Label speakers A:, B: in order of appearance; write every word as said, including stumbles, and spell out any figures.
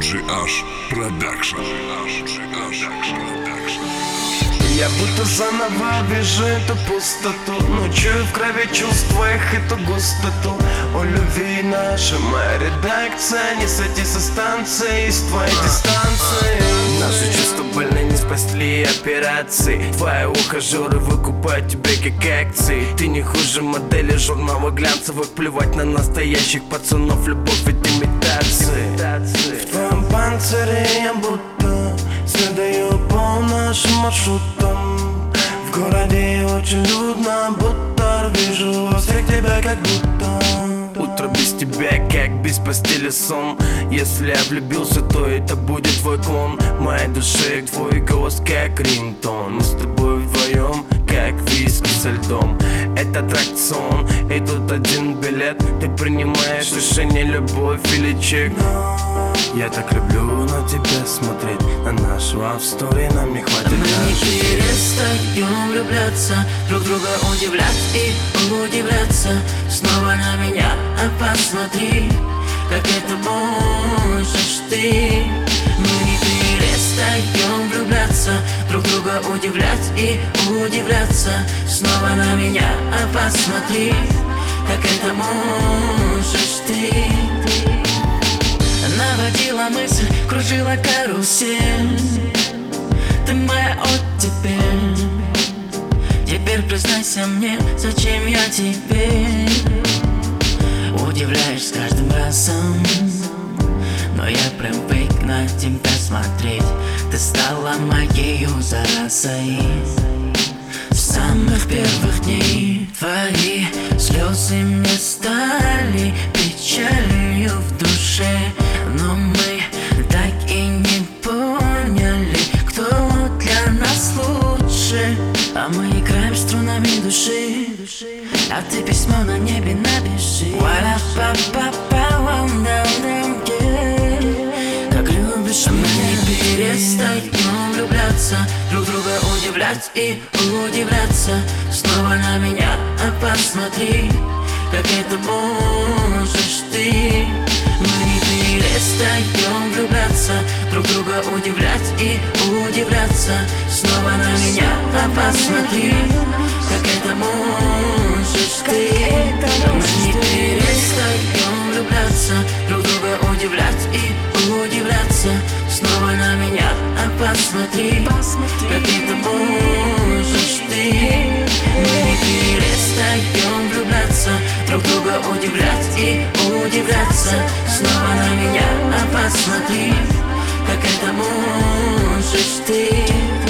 A: джи аш Production.
B: Я будто заново вижу эту пустоту, но чую в крови чувства их эту густоту. О любви наша, моя редакция, не сойти со станции, с твоей дистанции. Наши чувства больно не спасли операции. Твои ухажеры выкупают тебя как акции. Ты не хуже модели журнала глянцевых. Плевать на настоящих пацанов, любовь ведь имитации. В твоем панцире я будто следую по нашим маршрутам. В городе очень людно, будто вижу во всех тебя как будто. Утро без тебя, как без постели сон. Если я влюбился, то это будет твой клон. В моей душе твой голос как рингтон. Мы с тобой вдвоем, как виски со льдом. Это аттракцион, и тут один билет. Ты принимаешь решение, любовь или чек. Я так люблю на тебя смотреть. На наш love story нам не хватит.
C: Мы не перестаем влюбляться, друг друга удивлять и удивляться. Снова на меня, а посмотри, как это можешь ты. Мы не перестаем влюбляться, друг друга удивлять и удивляться. Снова на меня, а посмотри, как это можешь ты. Наводила мысль, кружила карусель. Ты моя оттепель. Теперь признайся мне, зачем я тебе? Удивляешь с каждым разом, но я привык на тебя смотреть. Ты стала моею заразой с самых первых дней. Твои слезы мне стали печалью в душе. Но мы так и не поняли, кто для нас лучше. А мы играем струнами души, а ты письмо на небе напиши. Как любишь, мы не перестаем влюбляться, друг друга удивлять и удивляться. Снова на меня, а посмотри, как это можешь ты. Мы не перестаем влюбляться, друг друга удивлять и удивляться. Снова на меня, а посмотри, как это можешь ты. Мы не перестаем влюбляться, друг друга удивлять и удивляться. Снова на меня, а посмотри, как это можешь ты. Мы не перестаем влюбляться, друг друга удивлять и удивляться. Снова на меня, а посмотри, как это можешь ты.